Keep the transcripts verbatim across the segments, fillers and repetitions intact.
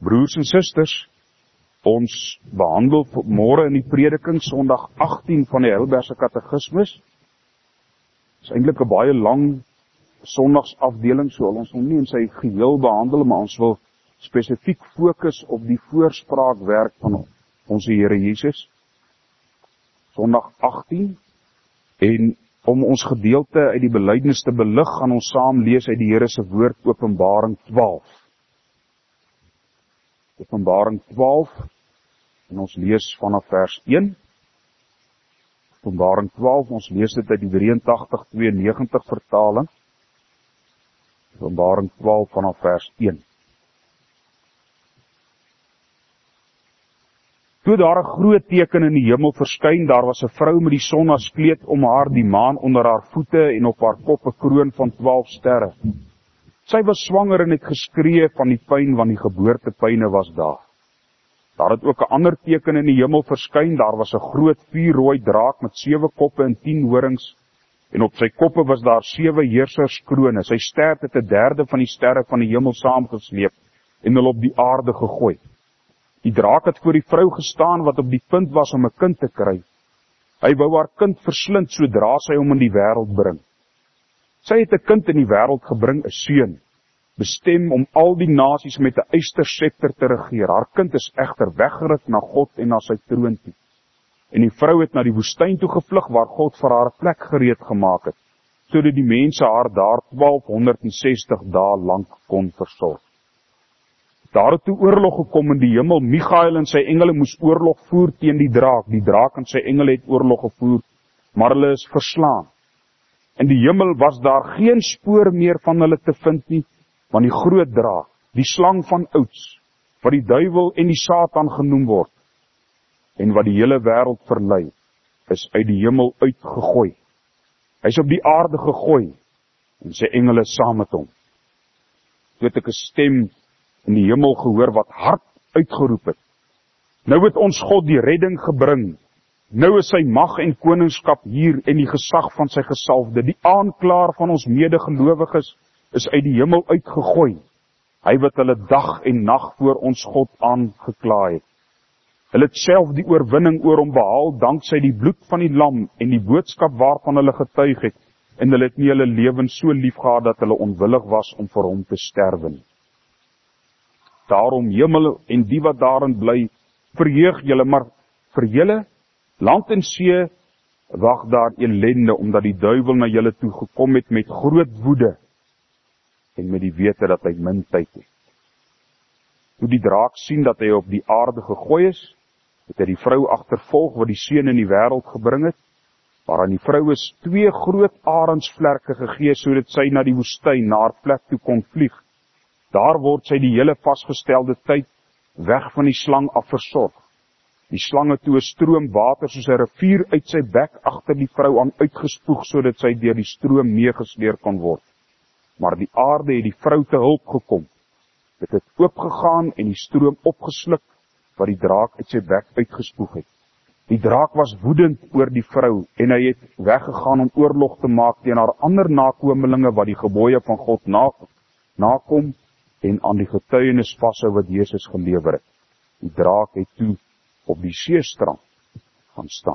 Broers en susters, ons behandel môre in die prediking Sondag agttien van die Heidelbergse Katekismus. Dit is eintlik 'n baie lang Sondagsafdeling, so ons wil nie in sy geheel behandel, maar ons wil spesifiek fokus op die voorspraakwerk van ons Here Jesus. Sondag agttien, en om ons gedeelte uit die belydenis te belig, gaan ons saam lees uit die Here se woord, Openbaring twaalf. Openbaring twaalf, en ons lees vanaf vers een. Openbaring twaalf, ons lees dit uit die drieëntagtig tweeënnegentig vertaling. Openbaring twaalf vanaf vers een. Toe daar 'n groot teken in die hemel verskyn, daar was 'n vrou met die son as kleed om haar, die maan onder haar voete en op haar kop 'n kroon van twaalf sterre. Sy was swanger en het geskree van die pyn, want die geboortepyne was daar. Daar het ook 'n ander teken in die hemel verskyn, daar was 'n groot vuurrooi draak met sewe koppe en tien horings, en op sy koppe was daar sewe heerserskrone. Sy stert het 'n derde van die sterre van die hemel saamgesleep en hulle op die aarde gegooi. Die draak het voor die vrou gestaan wat op die punt was om 'n kind te kry. Hy wou haar kind verslind sodra sy hom in die wêreld bring. Sy het 'n kind in die wêreld gebring, 'n seun, bestem om al die nasies met 'n ysterscepter te regeer. Haar kind is egter weggeruk na God en na sy troon toe. En die vrou het na die woestyn toe gevlug waar God vir haar 'n plek gereed gemaak het, sodat die mense haar daar twaalfhonderdsestig dae lank kon versorg. Daar het toe oorlog gekom in die hemel. Michael en sy engele moes oorlog voer teen die draak. Die draak en sy engele het oorlog gevoer, maar hulle is verslaan. In die hemel was daar geen spoor meer van hulle te vind nie, want die groot draak, die slang van ouds, wat die duiwel en die Satan genoem word, en wat die hele wêreld verlei, is uit die hemel uitgegooi. Hy is op die aarde gegooi, en sy engele saam met hom. Toe het ek 'n stem in die hemel gehoor wat hard uitgeroep het: Nou het ons God die redding gebring. Nou is sy mag en koningskap hier en die gesag van sy gesalfde. Die aanklaer van ons medegelowiges is uit die hemel uitgegooi. Hy wat hulle dag en nag voor ons God aangekla het. Hulle het self die oorwinning oor hom behaal danksy die bloed van die lam en die boodskap waarvan hulle getuig het, en hulle het nie hulle lewens so lief gehad dat hulle onwillig was om vir hom te sterwe nie. Daarom hemel en die wat daarin bly, verheug julle, maar vir julle, land en see, wag daar ellende, omdat die duiwel na julle toe gekom het met groot woede, en met die wete dat hy min tyd het. Toe die draak sien dat hy op die aarde gegooi is, het hy die vrou agtervolg wat die seun in die wêreld gebring het, maar aan die vrou is twee groot arendsvlerke gegee, sodat sy na die woestyn, na haar plek toe kon vlieg. Daar word sy die hele vasgestelde tyd weg van die slang af versorg. Die slang het toe 'n stroom water soos 'n rivier uit sy bek agter die vrou aan uitgespoeg, sodat sy deur die stroom meegesleer kon word. Maar die aarde het die vrou te hulp gekom. Dit het oopgegaan en die stroom opgesluk wat die draak uit sy bek uitgespoeg het. Die draak was woedend oor die vrou en hy het weggegaan om oorlog te maak teen haar ander nakomelinge wat die gebooie van God na, nakom en aan die getuienis vashou wat Jesus gelewer het. Die draak het toe op die seestrand gaan staan.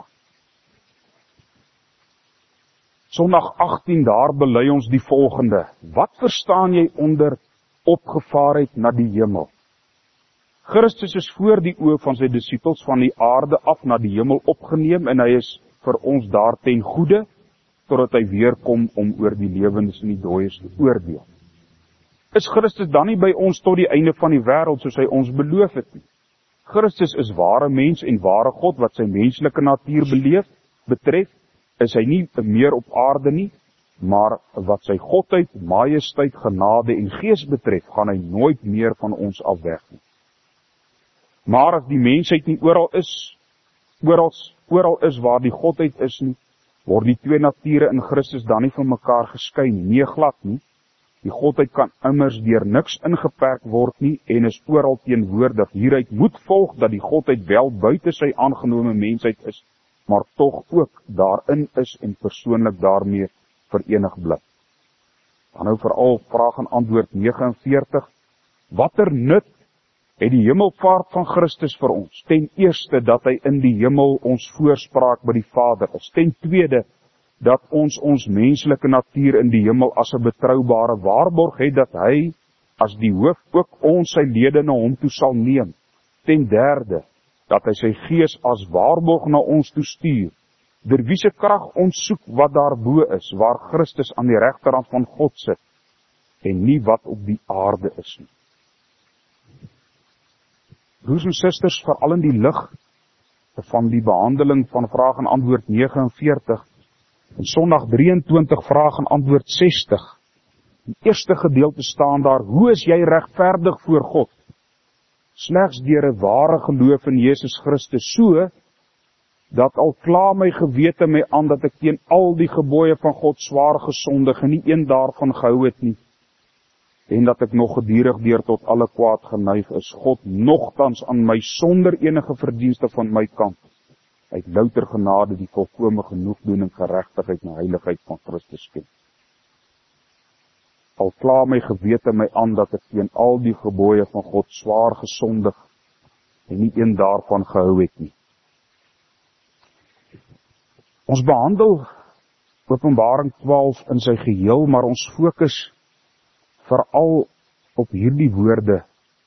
Sondag agttien, daar bely ons die volgende. Wat verstaan jy onder opgevaarheid na die hemel? Christus is voor die oë van sy disippels van die aarde af na die hemel opgeneem en hy is vir ons daar ten goeie, totdat hy weer kom om oor die lewendes en die dooies te oordeel. Is Christus dan nie by ons tot die einde van die wêreld soos hy ons beloof het nie? Christus is ware mens en ware God wat sy menslike natuur beleef, betref, is hy nie meer op aarde nie, maar wat sy godheid, majesteit, genade en gees betref, gaan hy nooit meer van ons afweg nie. Maar as die mensheid nie oral is, oral, oral is waar die godheid is nie, word die twee nature in Christus dan nie van mekaar geskei nie, nee glad nie. Die godheid kan immers deur niks ingeperk word nie en is oral teenwoordig. Hieruit moet volg dat die godheid wel buite sy aangenome mensheid is, maar tog ook daarin is en persoonlik daarmee verenig bly. Dan nou veral vraag en antwoord negenenveertig. Watter nut het die hemelvaart van Christus vir ons, ten eerste dat hy in die hemel ons voorspraak by die Vader is, ten tweede dat ons ons menslike natuur in die hemel as 'n betroubare waarborg het, dat hy as die hoof ook ons sy lede na hom toe sal neem, ten derde dat hy sy gees as waarborg na ons toe stuur, deur wie se krag ons soek wat daarbo is, waar Christus aan die regterhand van God sit, en nie wat op die aarde is nie. Broers en susters, veral in die lig van die behandeling van vraag en antwoord negenenveertig, en Sondag drieëntwintig vraag en antwoord sestig, die eerste gedeelte staan daar, hoe is jy regverdig voor God? Slegs deur 'n ware geloof in Jesus Christus, so, dat al kla my gewete my aan dat ek teen al die gebooie van God swaar gesondig en nie een daarvan gehou het nie, en dat ek nog gedurig deur tot alle kwaad geneig is, God nogtans aan my sonder enige verdienste van my kant, uit louter genade die volkome genoegdoening, geregtigheid en heiligheid van Christus ken. Al kla my gewete my aan dat ek teen al die gebooie van God swaar gesondig en nie een daarvan gehou het nie. Ons behandel Openbaring twaalf in sy geheel, maar ons fokus veral op hierdie woorde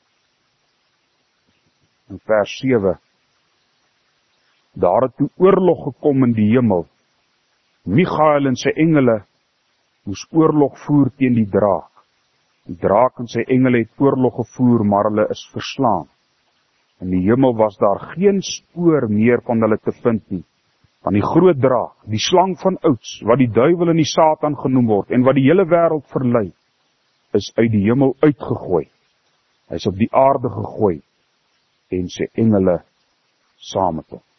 in vers sewe. Daar het toe oorlog gekom in die hemel. Michael en sy engele moes oorlog voer teen die draak. Die draak en sy engele het oorlog gevoer, maar hulle is verslaan. In die hemel was daar geen spoor meer van hulle te vind nie. Van die groot draak, die slang van ouds, wat die duiwel en die Satan genoem word, en wat die hele wêreld verlei, is uit die hemel uitgegooi. Hy is op die aarde gegooi, en sy engele saam met hom.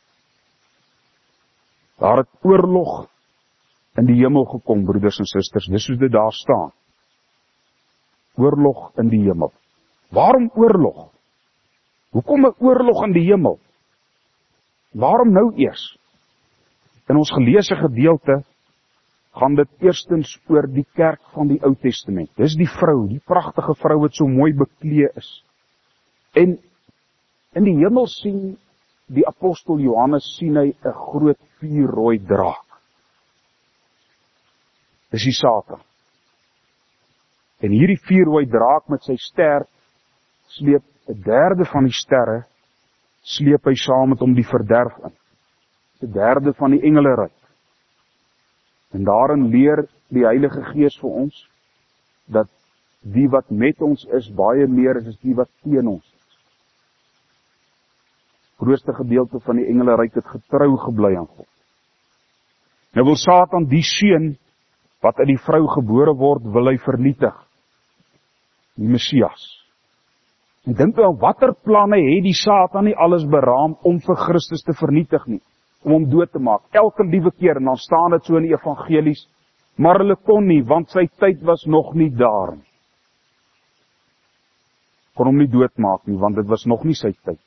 Daar het oorlog in die hemel gekom, broeders en susters, dis hoe dit daar staan. Oorlog in die hemel. Waarom oorlog? Hoekom 'n oorlog in die hemel? Waarom nou eers? In ons geleesde gedeelte gaan dit eerstens oor die kerk van die Ou Testament. Dis die vrou, die pragtige vrou wat so mooi beklee is. En in die hemel sien die apostel Johannes sien hy 'n groot vuurrooi draak. Dis die Satan. En hierdie vuurrooi draak met sy ster sleep 'n derde van die sterre, sleep hy saam met hom die verderf in. 'n derde van die engelenryk. En daarin leer die Heilige Gees vir ons, dat die wat met ons is, baie meer is as die wat teen ons is. Die grootste gedeelte van die engelenryk het getrou gebly aan God. Nou wil Satan die seun, wat uit die vrou gebore word, wil hy vernietig. Die Messias. En dink wel, watter planne het die Satan nie alles beraam om vir Christus te vernietig nie, om hom dood te maak, elke liewe keer, en dan staan dit so in die evangelies, maar hulle kon nie, want sy tyd was nog nie daar nie. Kon hom nie doodmaak nie, want dit was nog nie sy tyd.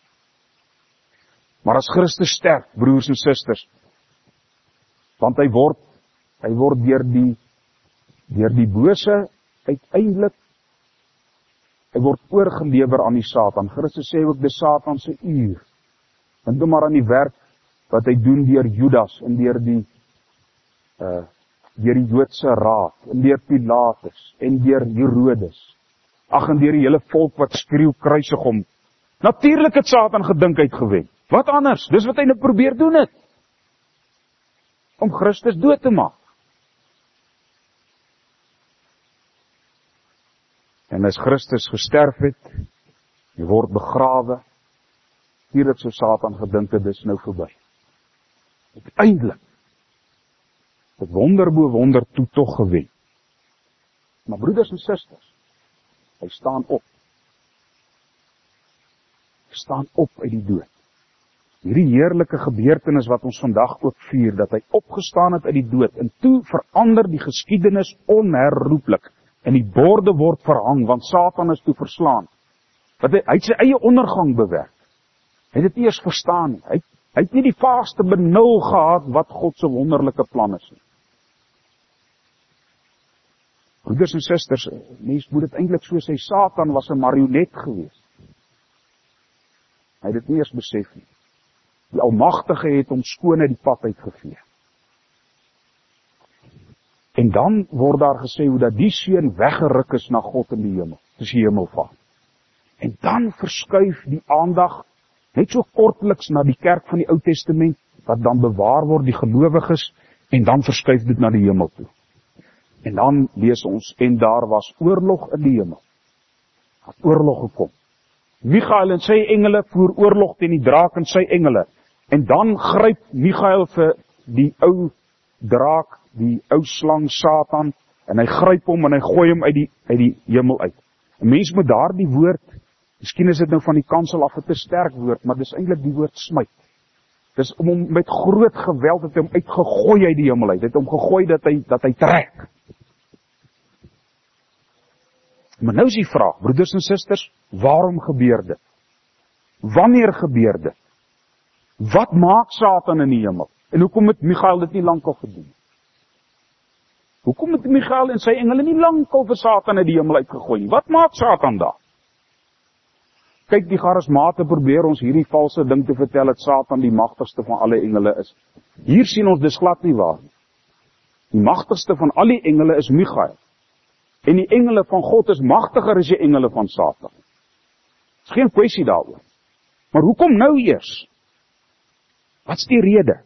Maar as Christus sterf, broers en susters, want hy word, hy word deur die, deur die bose, uiteindelik, hy word oorgelewer aan die Satan. Christus sê ook, dis Satan se uur. Dink maar aan die werk, wat hy doen deur Judas, en deur die, uh, deur die Joodse raad, en deur Pilatus, en deur Herodes, ag, en deur die hele volk wat skreeu, kruisig hom. Natuurlik het Satan gedink uit gewen. Wat anders? Dis wat hy nou probeer doen het. Om Christus dood te maak. En as Christus gesterf het, hy word begrawe, hierdat so Satan gedink het, dis nou verby. Uiteindelik, het wonder bo wonder toe tog gewen. Maar broeders en susters, hy staan op. Hy staan op uit die dood. Hierdie heerlike gebeurtenis wat ons vandag ook vier, dat hy opgestaan het uit die dood, en toe verander die geskiedenis onherroepelik, en die borde word verhang, want Satan is toe verslaan. Want hy, hy het sy eie ondergang bewerk. Hy het dit eers verstaan nie. Hy, hy het nie die vaagste benul gehad wat God se wonderlike plan is nie. Broeders en susters, mens moet dit eintlik so sê, Satan was 'n marionet geweest. Hy het dit nie eers besef nie. Die Almagtige het hom skoon uit die pad uitgevee. En dan word daar gesê hoe dat die seun weggeruk is na God in die hemel, soos die hemelvaart. En dan verskuif die aandag net so kortliks na die kerk van die Ou Testament, wat dan bewaar word, die gelowiges, en dan verskuif dit na die hemel toe. En dan lees ons, en daar was oorlog in die hemel. Het oorlog gekom. Michael en sy engele voer oorlog teen die draak en sy engele. En dan gryp Michael vir die ou draak, die ou slang Satan, en hy gryp hom en hy gooi hom uit die, uit die hemel uit. 'n Mens moet daar die woord, miskien is dit nou van die kansel af 'n te sterk woord, maar dis eintlik die woord smyt. Dis om hom met groot geweld het hy hom uitgegooi uit die hemel uit. Het hom gegooi dat hy dat hy trek. Maar nou is die vraag, broeders en susters, waarom gebeur dit? Wanneer gebeur dit? Wat maak Satan in die hemel? En hoekom het Michael dit nie lankal gedoen? Hoekom het Michael en sy engele nie lankal vir Satan uit die hemel uitgegooi nie? Wat maak Satan daar? Kyk, die charismate probeer ons hierdie valse ding te vertel dat Satan die magtigste van alle engele is. Hier sien ons dis glad nie waar nie. Die magtigste van al die engele is Michael. En die engele van God is magtiger as die engele van Satan. Dis geen kwessie daaroor. Maar hoekom nou eers? Wat is die rede?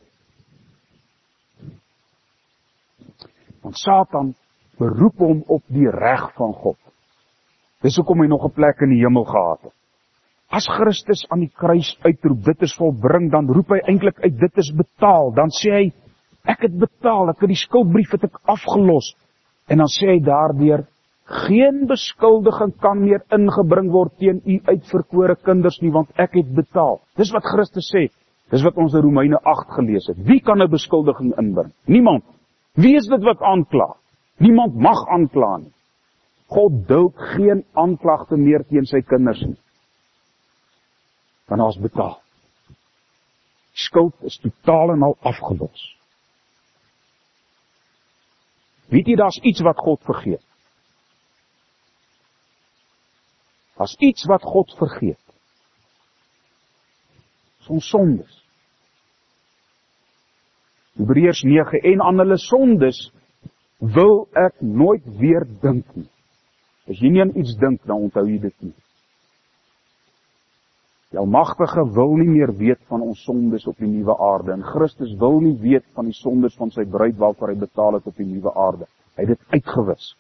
Want Satan beroep hom op die reg van God. Dis hoekom hy nog 'n plek in die hemel gehad het. As Christus aan die kruis uitroep, dit is volbring, dan roep hy eintlik uit, dit is betaal. Dan sê hy, ek het betaal, ek het die skuldbrief het ek afgelos. En dan sê hy daardeur, geen beskuldiging kan meer ingebring word teen u uitverkore kinders nie, want ek het betaal. Dis wat Christus sê. Dis wat ons in Romeine agt gelees het. Wie kan 'n beskuldiging inbring? Niemand. Wie is dit wat aankla? Niemand mag aankla nie. God duld geen aanklagte meer teen sy kinders nie. Want ons betaal. Skuld is totaal en al afgelos. Weet jy, daar's iets wat God vergeet. Daar's iets wat God vergeet. Dis ons sondes. Hebreërs nege, en aan hulle sondes wil ek nooit weer dink nie. As jy nie aan iets dink, dan onthou jy dit nie. Die Almagtige wil nie meer weet van ons sondes op die nuwe aarde, en Christus wil nie weet van die sondes van sy bruid waarvoor hy betaal het op die nuwe aarde. Hy het dit uitgewis.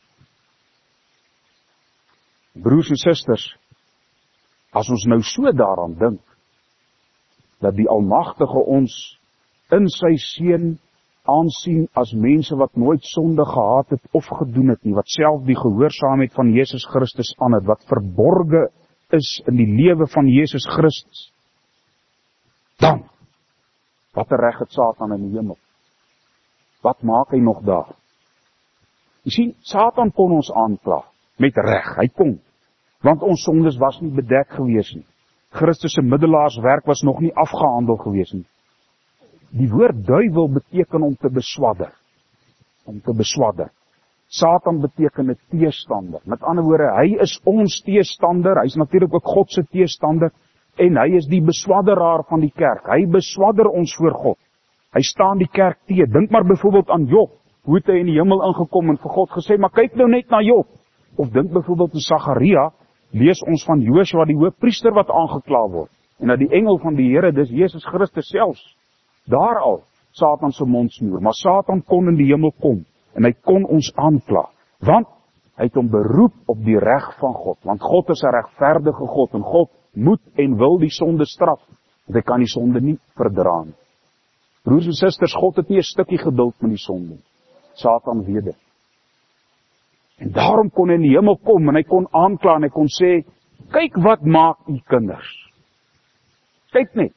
Broers en susters, as ons nou so daaraan dink, dat die Almagtige ons in sy seun aansien as mense wat nooit sonde gehad het of gedoen het nie, wat self die gehoorsaamheid van Jesus Christus aan het, wat verborge is in die lewe van Jesus Christus, dan, wat 'n reg het Satan in die hemel? Wat maak hy nog daar? Jy sien, Satan kon ons aankla, met reg, hy kon, want ons sondes was nie bedek gewees nie. Christus se middelaarswerk was nog nie afgehandel gewees nie. Die woord duiwel beteken om te beswadder, om te beswadder. Satan beteken 'n teestander. Met ander woorde, hy is ons teestander, hy is natuurlik ook God se teestander, en hy is die beswadderaar van die kerk. Hy beswadder ons voor God. Hy staan die kerk teë. Dink maar byvoorbeeld aan Job, hoe het hy in die hemel ingekom en vir God gesê, maar kyk nou net na Job. Of dink byvoorbeeld aan Sagaria, lees ons van Josua die hoofpriester wat aangekla word, en dat die engel van die Here, dis Jesus Christus selfs, daar al Satan se mond snoer, maar Satan kon in die hemel kom, en hy kon ons aankla, want hy het hom beroep op die reg van God, want God is 'n regverdige God, en God moet en wil die sonde straf, want hy kan die sonde nie verdra nie. Broers en susters, God het nie 'n stukkie geduld met die sonde, Satan weet dit. En daarom kon hy in die hemel kom, en hy kon aankla, en hy kon sê, kyk wat maak u kinders. Kyk net.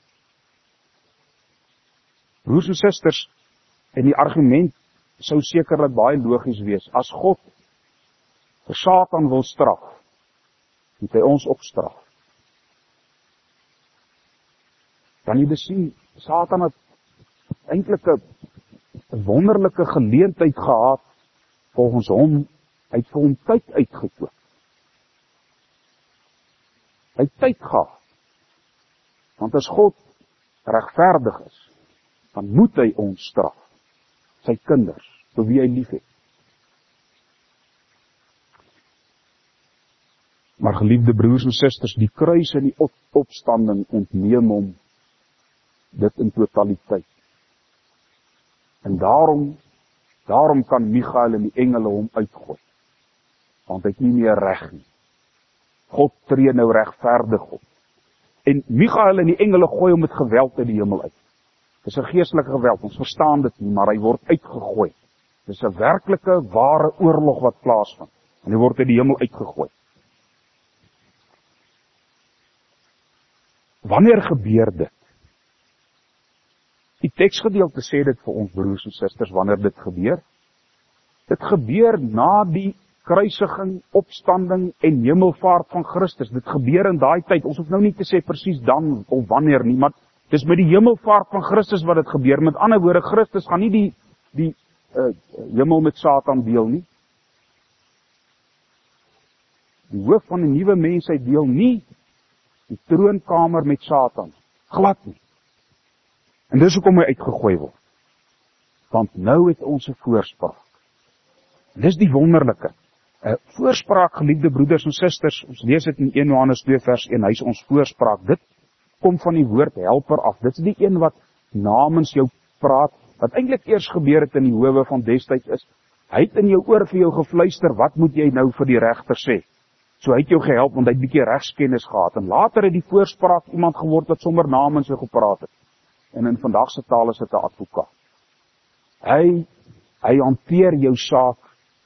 Broers en susters, en die argument sou sekerlik baie logies wees. As God vir Satan wil straf, moet hy ons ook straf. Kan jy besien, Satan het eintlik 'n wonderlike geleentheid gehad, volgens hom, hy het vir hom tyd uitgekoop. Hy het tyd gehad. Want as God regverdig is, dan moet hy ons straf. Sy kinders, vir wie hy lief het. Maar geliefde broers en susters, die kruis en die op opstanding ontneem hom dit in totaliteit. En daarom, daarom kan Michael en die engele hom uitgooi. Want hy het nie meer reg nie. God tree nou regverdig op. En Michael en die engele gooi hom met geweld uit die hemel uit. Dis 'n geestelike geweld, ons verstaan dit nie, maar hy word uitgegooi. Dis 'n werklike, ware oorlog wat plaasvind. En hy word uit die hemel uitgegooi. Wanneer gebeur dit? Die teksgedeelte sê dit vir ons broers en susters, wanneer dit gebeur. Dit gebeur na die kruisiging, opstanding en hemelvaart van Christus. Dit gebeur in daai tyd. Ons hoef nou nie te sê presies dan of wanneer nie, maar dis met die hemelvaart van Christus wat dit gebeur. Met ander woorde, Christus gaan nie die die uh, hemel met Satan deel nie. Die hoof van die nuwe mensheid deel nie die troonkamer met Satan. Glad nie. En dis hoekom hy uitgegooi word. Want nou het ons 'n voorspraak. En dis die wonderlike. 'n Voorspraak, geliefde broeders en susters, ons lees dit in Eerste Johannes twee vers een, hy is ons voorspraak. Dit kom van die woord helper af. Dit is die een wat namens jou praat, wat eintlik eers gebeur het in die howe van destyds is. Hy het in jou oor vir jou gefluister, wat moet jy nou vir die regter sê? So hy het jou gehelp, want hy het 'n bietjie regskennis gehad. En later het die voorspraak iemand geword wat sommer namens jou gepraat het. En in vandag se taal is dit 'n advokaat. Hy, hy hanteer jou saak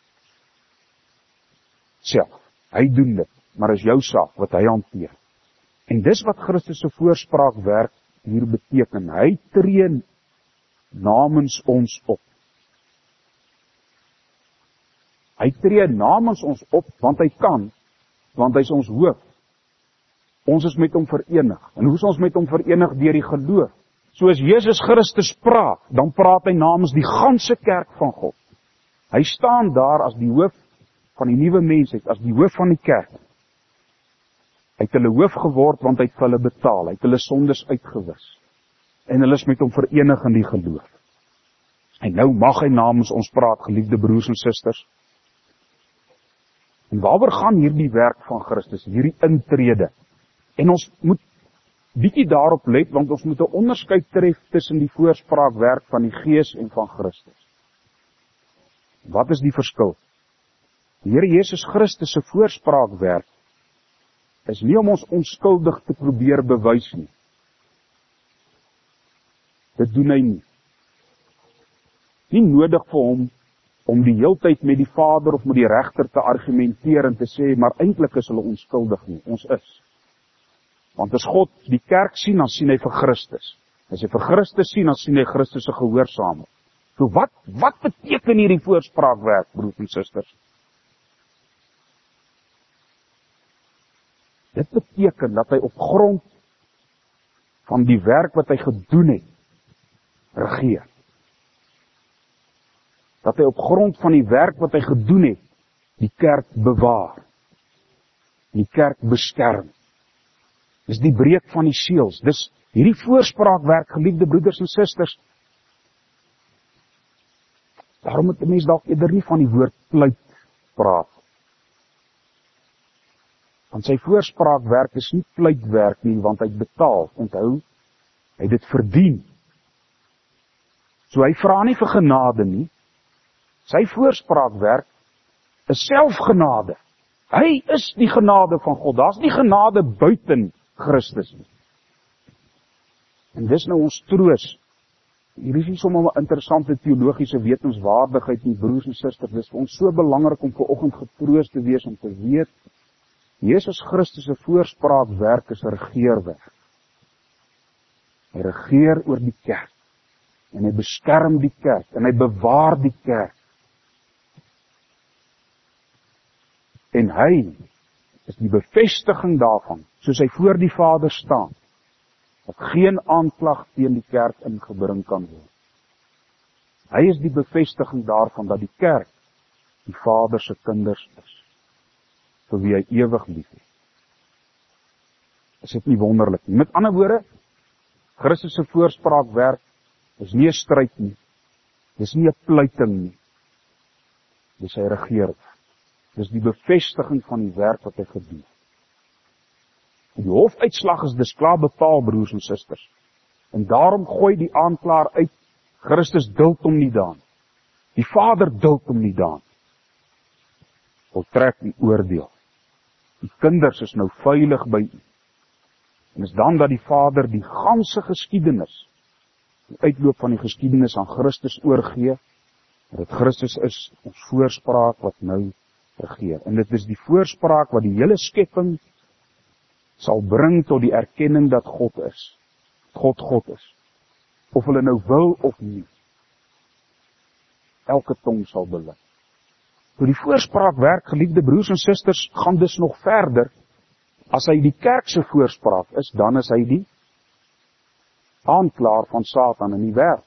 self. Hy doen dit, maar is jou saak wat hy hanteer. En dis wat Christus se voorspraak werk hier beteken. Hy tree namens ons op. Hy tree namens ons op, want hy kan, want hy is ons hoof. Ons is met hom verenig. En hoe is ons met hom verenig? Deur die geloof. So as Jesus Christus praat, dan praat hy namens die ganse kerk van God. Hy staan daar as die hoof van die nuwe mensheid, as die hoof van die kerk. Hy het hulle hoof geword, want hy het vir hulle betaal. Hy het hulle sondes uitgewis. En hulle is met hom verenig in die geloof. En nou mag hy namens ons praat, geliefde broers en susters. En waaroor gaan hierdie werk van Christus, hierdie intrede? En ons moet bietjie daarop let, want ons moet 'n onderskeid tref tussen die voorspraakwerk van die Gees en van Christus. Wat is die verskil? Die Here Jesus Christus se voorspraakwerk is nie om ons onskuldig te probeer bewys nie. Dit doen hy nie. Nie nodig vir hom om die heeltyd met die Vader of met die regter te argumenteer en te sê, maar eintlik is hulle onskuldig nie. Ons is. Want as God die kerk sien, dan sien hy vir Christus. As hy vir Christus sien, dan sien hy Christus se gehoorsame. So wat, wat beteken hierdie voorspraakwerk, broers en susters? Dit beteken dat hy op grond van die werk wat hy gedoen het, regeer. Dat hy op grond van die werk wat hy gedoen het, die kerk bewaar. Die kerk beskerm. Dis die breek van die seels. Dis hierdie voorspraakwerk, geliefde broeders en susters. Daarom moet 'n mens dalk eerder nie van die woord pleit praat. Want sy voorspraakwerk is nie pleitwerk nie, want hy het betaal. Onthou, hy het dit verdien. So hy vra nie vir genade nie. Sy voorspraakwerk is selfgenade. Hy is die genade van God. Daar's nie genade buiten Christus nie. En dis nou ons troos. Hier is nie sommer 'n interessante teologiese wetenswaardigheid nie, broers en susters. Dis vir ons so belangrik om vanoggend getroos te wees om te weet, Jesus Christus se voorspraakwerk is 'n regeerwerk. Hy regeer oor die kerk. En hy beskerm die kerk. En hy bewaar die kerk. En hy is die bevestiging daarvan, soos hy voor die Vader staan, dat geen aanklag teen die kerk ingebring kan word. Hy is die bevestiging daarvan dat die kerk die Vader se kinders is, vir wie hy ewig lief het. Is dit nie wonderlik nie? Met ander woorde, Christus se voorspraakwerk is nie 'n stryd nie. Dis nie 'n pleiting nie. Dis sy regering. Dis die bevestiging van die werk wat hy gedoen het. En die hofuitslag is dis klaar bepaal, broers en susters. En daarom gooi die aanklaer uit, Christus duld hom nie daan. Die Vader duld hom nie daan. Voltrek die oordeel. Die kinders is nou veilig by u. En is dan dat die Vader die ganse geskiedenis, die uitloop van die geskiedenis aan Christus oorgee, dat Christus is ons voorspraak wat nou regeer. En dit is die voorspraak wat die hele skepping sal bring tot die erkenning dat God is. God God is. Of hulle nou wil of nie. Elke tong sal bely. Toe die voorspraak werk, geliefde broers en susters, gaan dus nog verder. As hy die kerk se voorspraak is, dan is hy die aanklaer van Satan in die wêreld.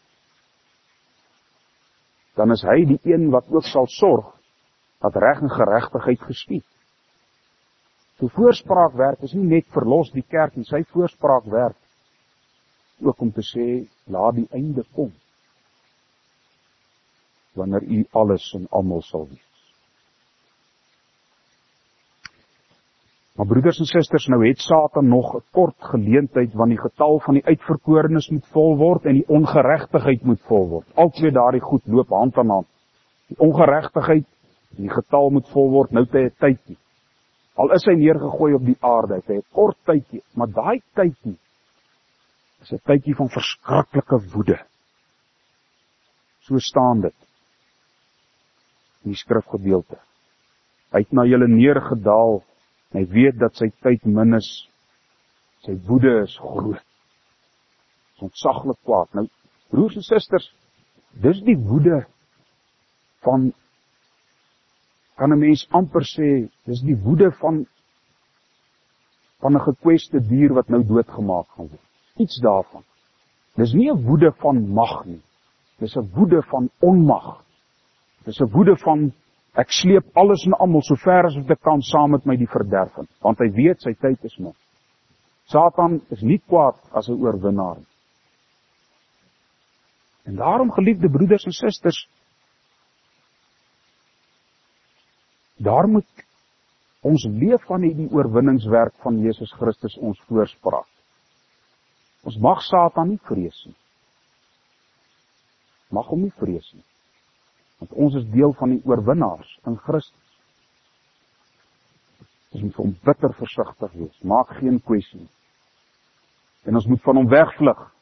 Dan is hy die een wat ook sal sorg dat reg en geregtigheid geskied. Toe voorspraak werk is nie net verlos die kerk en sy voorspraak werk ook om te sê, laat die einde kom. Wanneer u alles en almal sal wees. Maar broeders en susters, nou het Satan nog 'n kort geleentheid, want die getal van die uitverkorenes moet vol word en die ongeregtigheid moet vol word. Al twee daardie goed loop hand aan hand. Die ongeregtigheid en die getal moet vol word, nou het hy 'n tydjie. Al is hy neergegooi op die aarde, het hy 'n kort tydjie, maar daai tydjie is 'n tydjie van verskriklike woede. So staan dit in die skrifgedeelte. Hy het na julle neergedaal, en hy weet dat sy tyd min is, sy woede is groot. Is ontsaglik kwaad. Nou, broers en susters, dis die woede van, kan 'n mens amper sê, dis die woede van, van 'n gekweste dier wat nou doodgemaak gaan word. Iets daarvan. Dis nie 'n woede van mag nie. Dis 'n woede van onmag. Dis 'n woede van, ek sleep alles en almal so ver as wat ek kan saam met my die verderf in, want hy weet sy tyd is min. Satan is nie kwaad as 'n oorwinnaar. En daarom, geliefde broeders en susters, daar moet ons leef van die oorwinningswerk van Jesus Christus ons voorspraak. Ons mag Satan nie vrees nie. Mag hom nie vrees nie. Want ons is deel van die oorwinnaars in Christus. Ons moet hom bitter versigtig wees, maak geen kwessie. En ons moet van hom wegvlug.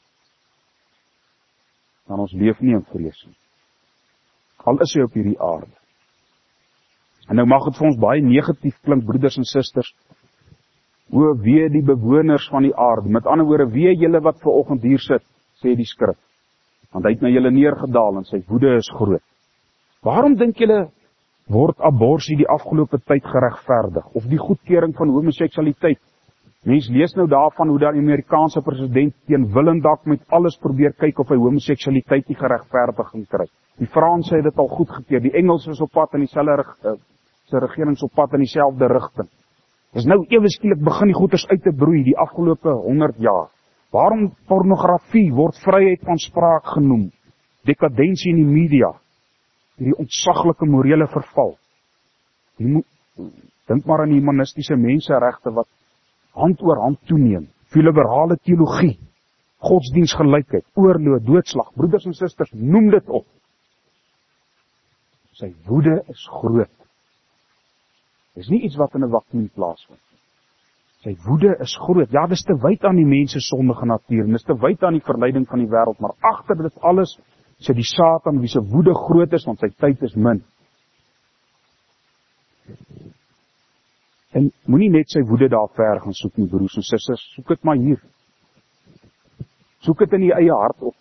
Dan ons leef nie in vrees nie. Al is hy op hierdie aarde. En nou mag het vir ons baie negatief klink, broeders en susters. O, wee die bewoners van die aarde. Met ander woorde, wee julle wat vanoggend hier sit, sê die skrif. Want hy het na julle neergedaal en sy woede is groot. Waarom dink julle word abortus die afgelope tyd geregverdig? Of die goedkeuring van homoseksualiteit? Mens lees nou daarvan hoe die Amerikaanse president teen wil en dak met alles probeer kyk of hy homoseksualiteit die geregverdiging kry. Die Franse het dit al goedgekeur, die Engelse is op pad in dieselfde uh, se regerings op pad in dieselfde rigting. Dis nou ewe skielik begin die goeters uit te broei die afgelope honderd jaar. Waarom pornografie word vryheid van spraak genoem? Dekadensie in die media. Hierdie ontsaglike morele verval. Jy moet, dink maar aan die humanistiese menseregte wat hand oor hand toeneem. Liberale teologie, godsdienstgelykheid, oorlog, doodslag. Broeders en susters, noem dit op. Sy woede is groot. Dis nie iets wat in 'n vakuum plaasvind. Sy woede is groot. Ja, dis te wyd aan die mens se sondige natuur, en dis te wyd aan die verleiding van die wêreld, maar agter dit alles sit die Satan wie se woede groot is, want sy tyd is min. En moenie net sy woede daar ver gaan soek nie, broers en susters, soek dit maar hier. Soek dit in die eie hart op.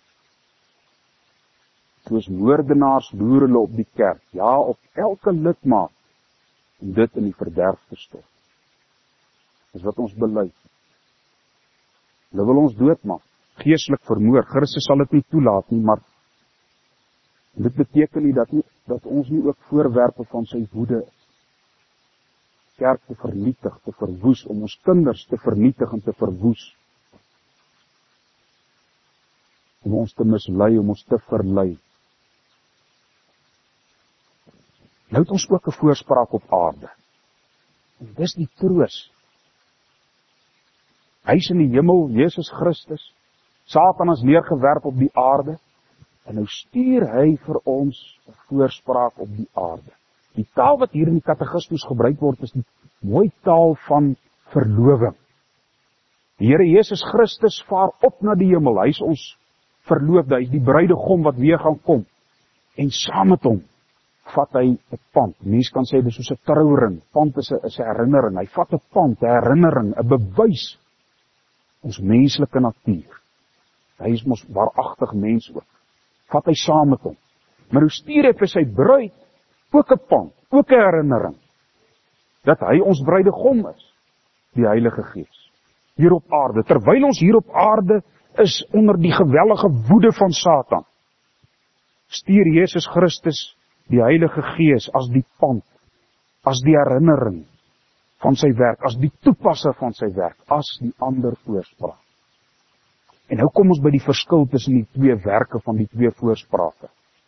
Soos moordenaars loer hulle op die kerk, ja, op elke lidmaat, om dit in die verderf te stort. Dis wat ons bely. Hulle wil ons doodmaak, geestelik vermoor. Christus sal dit nie toelaat nie, maar dit beteken nie dat, nie dat ons nie ook voorwerpe van sy woede is. Kerk te vernietig, te verwoes, om ons kinders te vernietig en te verwoes. om ons te mislei, om ons te verlei. Nou het ons ook 'n voorspraak op aarde. En dis die troos. Hy is in die hemel, Jesus Christus. Satan is neergewerp op die aarde. En nou stuur hy vir ons 'n voorspraak op die aarde. Die taal wat hier in die katekismus gebruik word, is die mooi taal van verloving. Die Here Jesus Christus vaar op na die hemel. Hy is ons verloofde, hy is die bruidegom wat weer gaan kom. En saam met hom vat hy 'n pand. Mens kan sê dis soos 'n trouring. Pand is 'n is 'n herinnering. Hy vat 'n pand, 'n herinnering, 'n bewys. Ons menslike natuur. Hy is mos waaragtig mens ook. Vat hy saam met hom. Maar hoe stuur hy vir sy bruid ook 'n pand, ook 'n herinnering, dat hy ons bruidegom is, die Heilige Gees, hier op aarde. Terwyl ons hier op aarde is onder die gewellige woede van Satan, stuur Jesus Christus die Heilige Gees as die pand, as die herinnering van sy werk, as die toepasser van sy werk, as die ander voorspraak. En nou kom ons by die verskil tussen die twee werke van die twee voorsprake.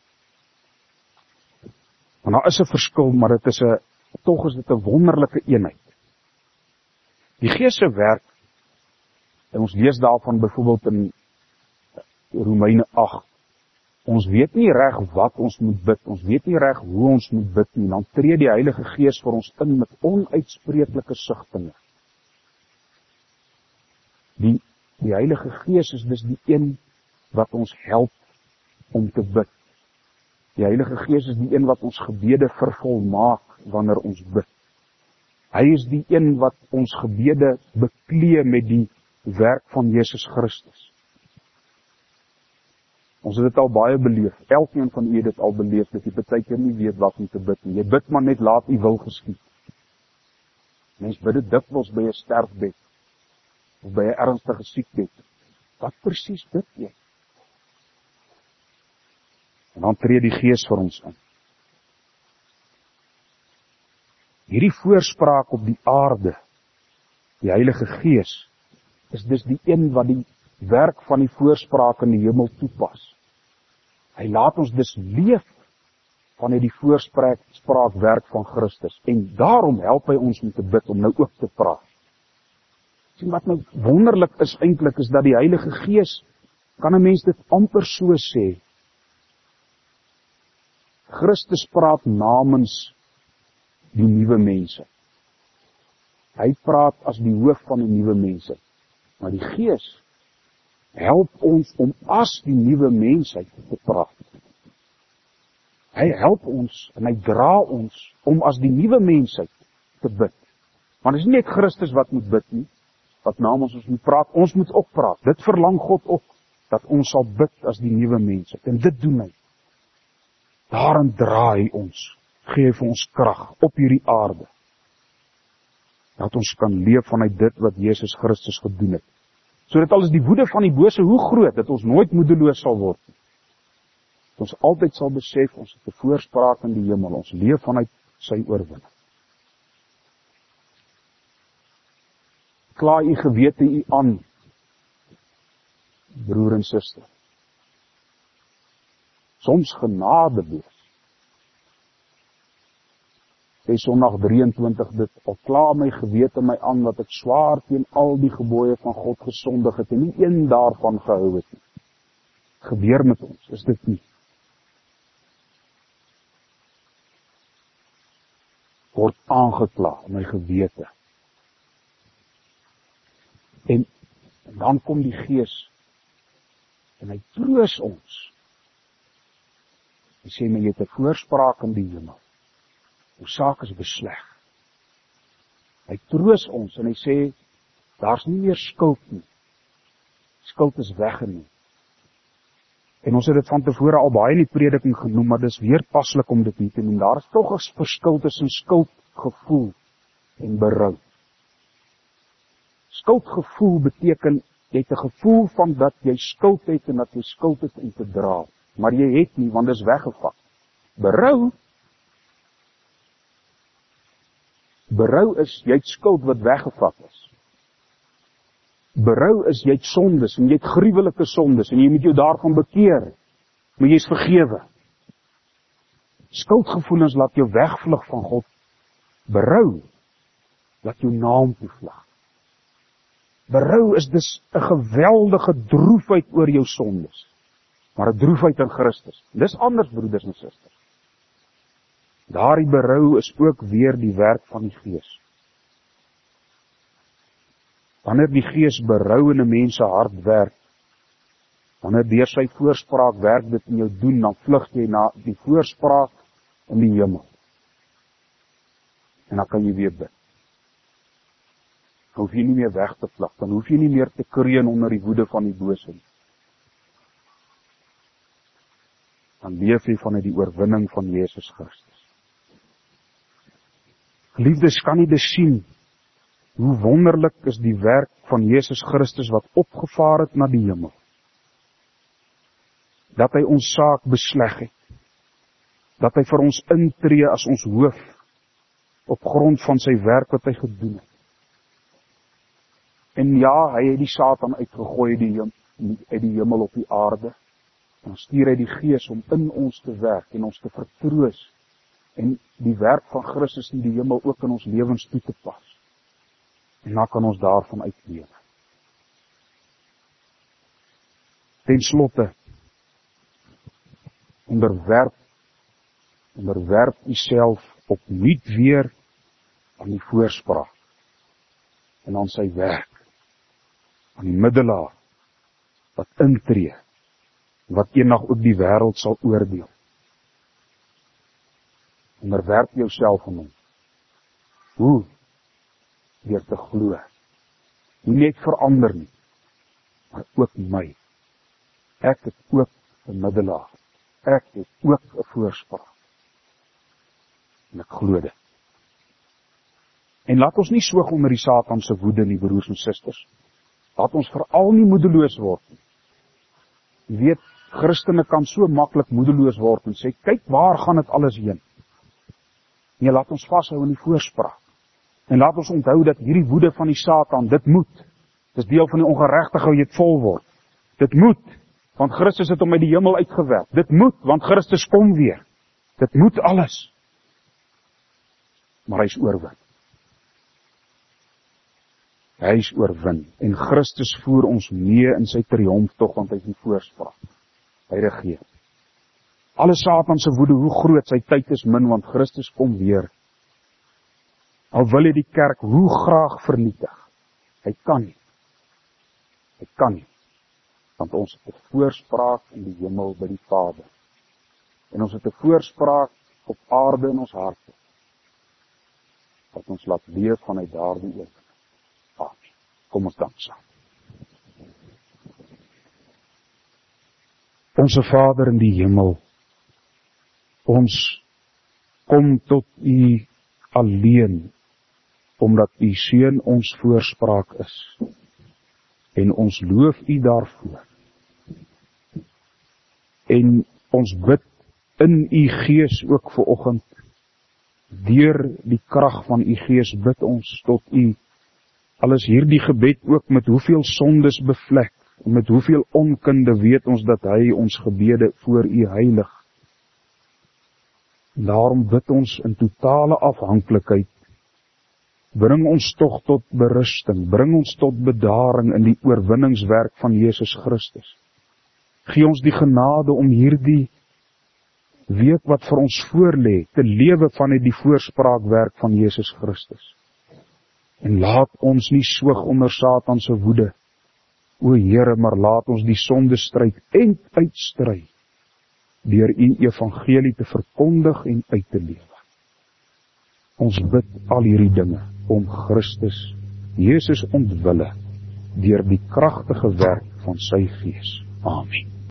Want daar is 'n verskil, maar dit is 'n tog is dit 'n wonderlike eenheid. Die Gees se werk, en ons lees daarvan byvoorbeeld in Romeine agt. Ons weet nie reg wat ons moet bid, ons weet nie reg hoe ons moet bid nie, dan tree die Heilige Gees vir ons in met onuitspreeklike sigtinge. Die, die Heilige Gees is dus die een wat ons help om te bid. Die Heilige Gees is die een wat ons gebede vervolmaak wanneer ons bid. Hy is die een wat ons gebede beklee met die werk van Jesus Christus. Ons het dit al baie beleef. Elkeen van u het dit al beleef, dat jy baie keer nie weet wat om te bid nie. Jy bid maar net laat u wil geskied. Mens bid dit dikwels by 'n sterfbed, of by 'n ernstige siekbed. Wat presies bid jy? En dan tree die Gees vir ons in. Hierdie voorspraak op die aarde, die Heilige Gees, is dus die een wat die werk van die voorspraak in die hemel toepas. Hy laat ons dus leef vanuit die voorspraakwerk van Christus. En daarom help hy ons om te bid, om nou ook te praat. Sien wat nou wonderlik is eintlik, is dat die Heilige Gees, kan 'n mens dit amper so sê, Christus praat namens die nuwe mense. Hy praat as die hoof van die nuwe mense. Maar die Gees help ons om as die nuwe mensheid te praat. Hy help ons en hy dra ons om as die nuwe mensheid te bid. Want dit is nie net Christus wat moet bid nie, wat namens ons moet praat, ons moet ook praat. Dit verlang God ook, dat ons sal bid as die nuwe mensheid. En dit doen hy. Daarin dra hy ons, gee hy vir ons krag op hierdie aarde. Dat ons kan leef vanuit dit wat Jesus Christus gedoen het. So dat al is die woede van die bose hoe groot, dat ons nooit moedeloos sal word. Dat ons altyd sal besef, ons het 'n voorspraak in die hemel, ons leef vanuit sy oorwinning. Kla u gewete u aan, broer en suster. Soms genadeloos. Sê Sondag drie en twintig dit, al kla my gewete my aan, dat ek swaar teen al die gebooie van God gesondig het, en nie een daarvan gehou het nie. Gebeur met ons, is dit nie. Word aangekla, my gewete. En, en dan kom die Gees, en hy troos ons. Hy sê, maar jy het 'n voorspraak in die hemel. Jou saak is besleg. Hy troos ons en hy sê, daar's nie meer skuld nie. Skuld is weggeneem. En ons het dit van tevore al baie in die prediking genoem, maar dis weer paslik om dit hier te noem. Daar is tog 'n verskil tussen skuldgevoel en berou. Skuldgevoel beteken, jy het 'n gevoel van dat jy skuld het en dat jy skuld het om te dra. Maar jy het nie, want dit is weggevat. Berou, berou is, jy het skuld wat weggevat is. Berou is, jy het sondes, en jy het gruwelike sondes, en jy moet jou daarvan bekeer, maar jy is vergewe. Skuldgevoelens laat jou wegvlug van God. Berou laat jou naam toevlug. Berou is dus 'n geweldige droefheid oor jou sondes, maar 'n droefheid in Christus. Dis anders, broeders en susters. Daardie berou is ook weer die werk van die Gees. Wanneer die Gees berou in 'n mens se hart werk, wanneer deur sy voorspraak werk dit in jou doen, dan vlug jy na die voorspraak in die hemel. En dan kan jy weer bid. Dan hoef jy nie meer weg te vlug, dan hoef jy nie meer te kreun onder die woede van die bose nie. Dan leef jy vanuit die oorwinning van Jesus Christus. Geliefdes, kan nie dis sien hoe wonderlik is die werk van Jesus Christus wat opgevaar het na die hemel. Dat hy ons saak besleg het. Dat hy vir ons intree as ons hoof op grond van sy werk wat hy gedoen het. En ja, hy het die Satan uitgegooi uit die, uit die hemel op die aarde. En dan stuur hy die Gees om in ons te werk en ons te vertroos. En die werk van Christus in die hemel ook in ons lewens toe te pas. En dan kan ons daarvan uitleef. Ten slotte, onderwerp, onderwerp uself opnuut weer aan die voorspraak en aan sy werk, aan die middelaar, wat intree, wat eendag ook die wêreld sal oordeel. Onderwerp jouself aan hom. Hoe? Deur te glo. Nie net verander nie, maar ook my. Ek het ook 'n middelaar. Ek het ook 'n voorspraak. En ek glo dit. En laat ons nie soog onder die Satan se woede nie, broers en susters. Laat ons veral nie moedeloos word nie. Jy weet, Christene kan so maklik moedeloos word en sê, kyk waar gaan dit alles heen. Nee, laat ons vashou in die voorspraak. En laat ons onthou dat hierdie woede van die Satan, dit moet. Dis deel van die ongeregtigheid wat jy vol word. Dit moet, want Christus het hom uit die hemel uitgewerp. Dit moet, want Christus kom weer. Dit moet alles. Maar hy is oorwin. Hy is oorwin. En Christus voer ons mee in sy triomftog, want hy is die voorspraak. Hy regeer. Alle Satan se woede, hoe groot, sy tyd is min, want Christus kom weer. Al wil hy die kerk hoe graag vernietig. Hy kan nie. Hy kan nie. Want ons het 'n voorspraak in die hemel by die Vader. En ons het 'n voorspraak op aarde in ons harte. Wat ons laat leef vanuit daardie oorwinning. Amen. Kom ons dank saam. Onse Vader in die hemel, ons kom tot U alleen, omdat U Seun ons voorspraak is. En ons loof U daarvoor. En ons bid in U Gees ook vanoggend, deur die krag van U Gees bid ons tot U, al is hierdie gebed ook met hoeveel sondes bevlek, en met hoeveel onkunde weet ons dat Hy ons gebede voor U heilig. Daarom bid ons in totale afhanklikheid, bring ons tog tot berusting, bring ons tot bedaring in die oorwinningswerk van Jesus Christus. Gee ons die genade om hierdie week wat vir ons voorlê, te lewe vanuit die voorspraakwerk van Jesus Christus. En laat ons nie soog onder Satan se woede, o Here, maar laat ons die sondestryd end uitstry, deur U evangelie te verkondig en uit te lewe. Ons bid al hierdie dinge om Christus, Jesus ontwille, deur die kragtige werk van sy Gees. Amen.